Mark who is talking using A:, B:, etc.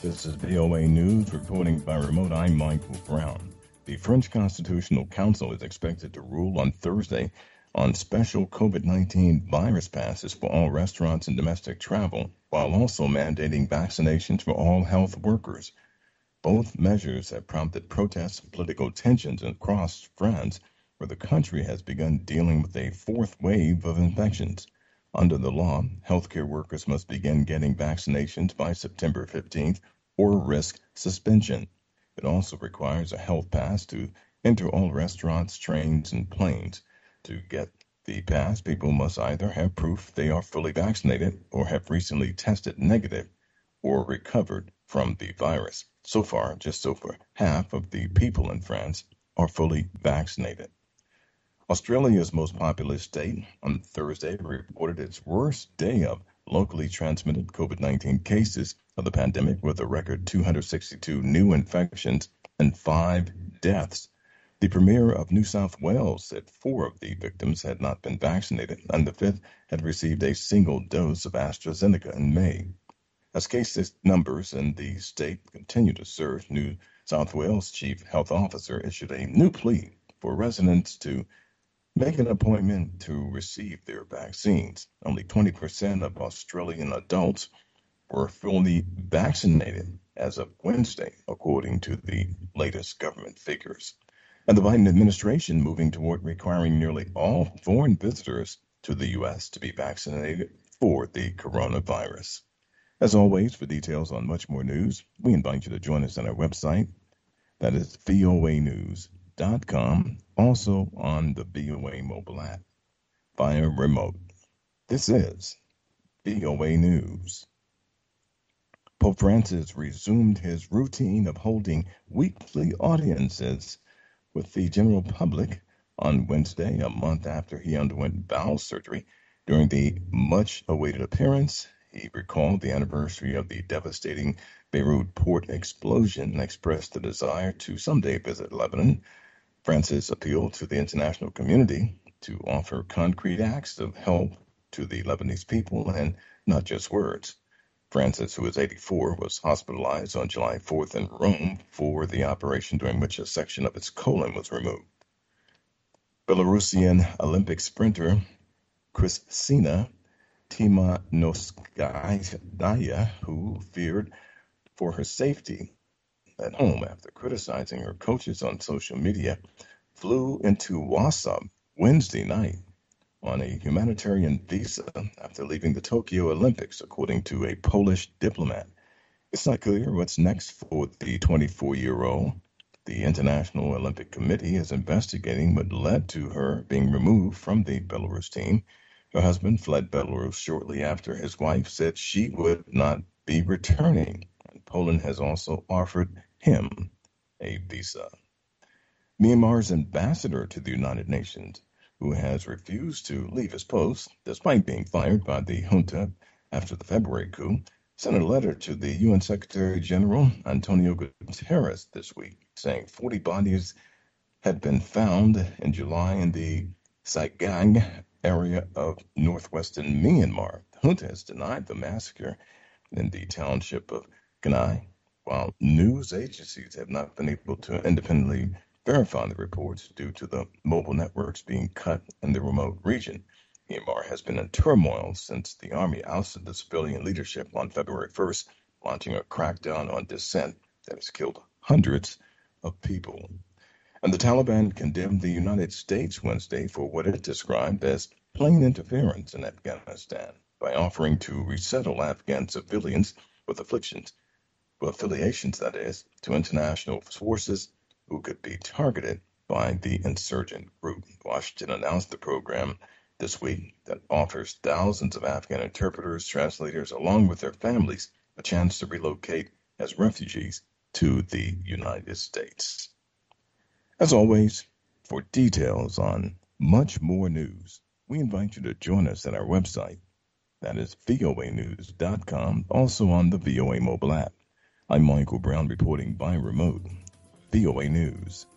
A: This is VOA News, reporting by remote. I'm Michael Brown. The French Constitutional Council is expected to rule on Thursday on special COVID-19 virus passes for all restaurants and domestic travel, while also mandating vaccinations for all health workers. Both measures have prompted protests and political tensions across France, where the country has begun dealing with a fourth wave of infections. Under the law, healthcare workers must begin getting vaccinations by September 15th or risk suspension. It also requires a health pass to enter all restaurants, trains, and planes. To get the pass, people must either have proof they are fully vaccinated or have recently tested negative or recovered from the virus. So far, just over half of the people in France are fully vaccinated. Australia's most populous state on Thursday reported its worst day of locally transmitted COVID-19 cases of the pandemic, with a record 262 new infections and 5 deaths. The Premier of New South Wales said 4 of the victims had not been vaccinated and the 5th had received a single dose of AstraZeneca in May. As case numbers in the state continue to surge, New South Wales Chief Health Officer issued a new plea for residents to make an appointment to receive their vaccines. Only 20% of Australian adults were fully vaccinated as of Wednesday, according to the latest government figures. And the Biden administration moving toward requiring nearly all foreign visitors to the U.S. to be vaccinated for the coronavirus. As always, for details on much more news, we invite you to join us on our website. That is voanews.com, also on the VOA mobile app via remote. This is VOA News. Pope Francis resumed his routine of holding weekly audiences with the general public on Wednesday, a month after he underwent bowel surgery. During the much-awaited appearance, he recalled the anniversary of the devastating Beirut port explosion and expressed the desire to someday visit Lebanon. Francis appealed to the international community to offer concrete acts of help to the Lebanese people and not just words. Francis, who is 84, was hospitalized on July 4th in Rome for the operation during which a section of his colon was removed. Belarusian Olympic sprinter Kristina Timanovskaya, who feared for her safety at home after criticizing her coaches on social media, flew into Warsaw Wednesday night on a humanitarian visa after leaving the Tokyo Olympics, according to a Polish diplomat. It's not clear what's next for the 24-year-old. The International Olympic Committee is investigating what led to her being removed from the Belarus team. Her husband fled Belarus shortly after his wife said she would not be returning. And Poland has also offered him a visa. Myanmar's ambassador to the United Nations, who has refused to leave his post despite being fired by the junta after the February coup, sent a letter to the UN Secretary General Antonio Guterres this week, saying 40 bodies had been found in July in the Saigang area of northwestern Myanmar. The junta has denied the massacre in the township of Kanai, while news agencies have not been able to independently verify the reports due to the mobile networks being cut in the remote region. Myanmar has been in turmoil since the army ousted the civilian leadership on February 1st, launching a crackdown on dissent that has killed hundreds of people. And the Taliban condemned the United States Wednesday for what it described as plain interference in Afghanistan by offering to resettle Afghan civilians with affiliations, that is, to international forces who could be targeted by the insurgent group. Washington announced the program this week that offers thousands of Afghan interpreters, translators, along with their families, a chance to relocate as refugees to the United States. As always, for details on much more news, we invite you to join us at our website. That is voanews.com, also on the VOA mobile app. I'm Michael Brown reporting by remote. VOA News.